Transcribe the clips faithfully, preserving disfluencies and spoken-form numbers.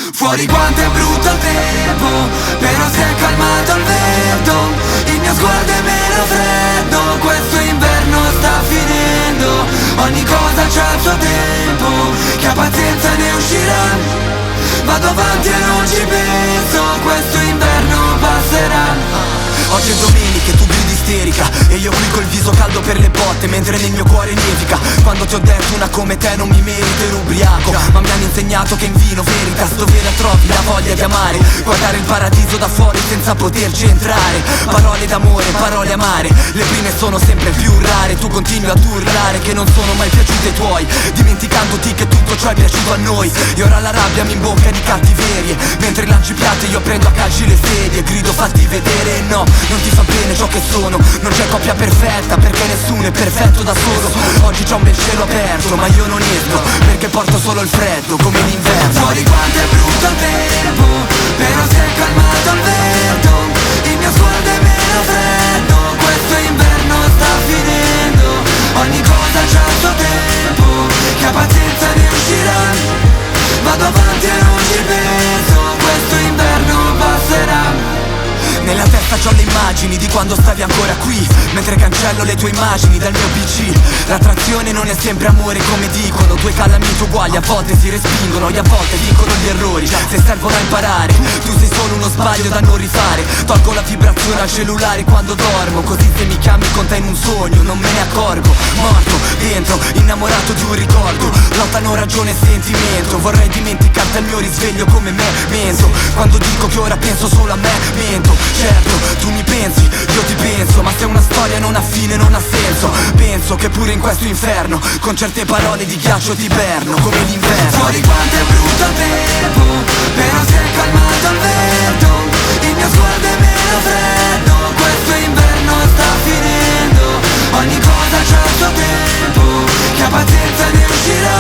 Fuori quanto è brutto il tempo, però si è calmato il vento. Il mio sguardo è meno freddo, questo inverno sta finendo. Ogni cosa c'ha il suo tempo, chi ha pazienza ne uscirà. Vado avanti e non ci penso, questo inverno passerà. Oggi è domenica e tu gridi isterica e io qui col viso caldo per le botte mentre nel mio cuore nevica. Quando ti ho detto una come te non mi merito ero ubriaco, ma mi hanno insegnato che in vino veritas dove la trovi la voglia di amare. Guardare il paradiso da fuori senza poterci entrare. Parole d'amore, parole amare, le prime sono sempre più rare. Tu continui a urlare che non sono mai piaciute ai tuoi, dimenticandoti che tutto ciò è piaciuto a noi. E ora la rabbia mi imbocca di cattiverie, mentre lanci piatti io prendo a calci le sedie. Grido fatti vedere, no, non ti fa bene ciò che sono. Non c'è coppia perfetta perché nessuno è perfetto da solo. Oggi c'ho un bel cielo aperto ma io non esco perché porto solo il freddo come l'inverno. Fuori quanto è brutto il tempo, però si è calmato il vento. Il mio sguardo è meno freddo, questo inverno sta finendo. Ogni cosa c'ha il suo tempo, chi ha pazienza ne uscirà. Vado avanti e non ci penso, questo inverno passerà. Nella testa c'ho le immagini di quando stavi ancora qui, mentre cancello le tue immagini dal mio P C. L'attrazione non è sempre amore come dicono, due calamiti uguali a volte si respingono e a volte vincono gli errori se servono a imparare. Tu sei solo uno sbaglio da non rifare, tolgo la vibrazione al cellulare quando dormo, così se mi chiami con te in un sogno non me ne accorgo. Morto, dentro, innamorato di un ricordo, lottano ragione e sentimento. Vorrei dimenticarti al mio risveglio come me mento. Quando dico che ora penso solo a me, mento. Certo, tu mi pensi, io ti penso, ma se una storia non ha fine non ha senso. Penso che pure in questo inferno con certe parole di ghiaccio ti perno come l'inverno. Fuori quanto è brutto il tempo, però si è calmato il vento. Il mio sguardo è meno freddo, questo inverno sta finendo. Ogni cosa c'ha il suo tempo, chi ha pazienza ne uscirà.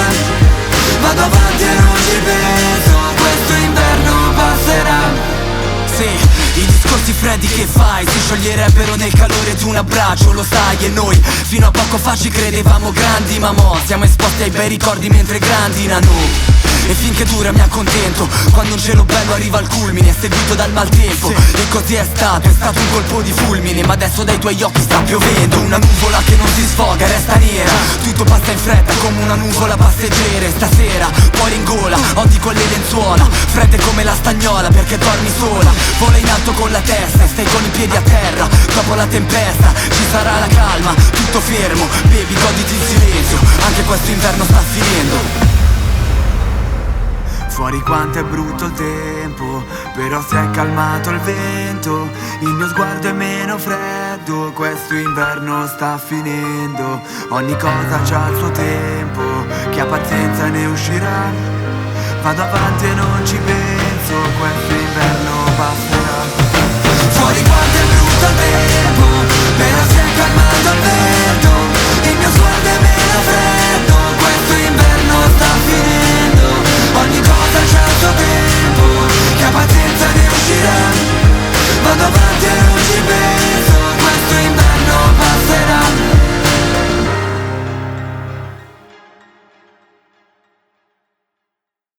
Vado avanti e non ci penso, questo inverno passerà. Sì, i discorsi freddi che fai si scioglierebbero nel calore di un abbraccio, lo sai. E noi fino a poco fa ci credevamo grandi, ma mo siamo esposti ai bei ricordi mentre grandinano. E finché dura mi accontento, quando un cielo bello arriva al culmine seguito dal maltempo. E così è stato, è stato un colpo di fulmine, ma adesso dai tuoi occhi sta piovendo. Una nuvola che non si sfoga, resta nera, tutto passa in fretta come una nuvola passeggera. Stasera, cuore in gola, odi con le lenzuola, fredde come la stagnola perché dormi sola. Vola in alto con la testa e stai con i piedi a terra. Dopo la tempesta ci sarà la calma, tutto fermo, bevi, goditi il silenzio, anche questo inverno sta finendo. Fuori quanto è brutto il tempo, però si è calmato il vento. Il mio sguardo è meno freddo, questo inverno sta finendo. Ogni cosa c'ha il suo tempo, chi ha pazienza ne uscirà. Vado avanti e non ci penso, questo inverno passerà. Fuori quanto è brutto il tempo,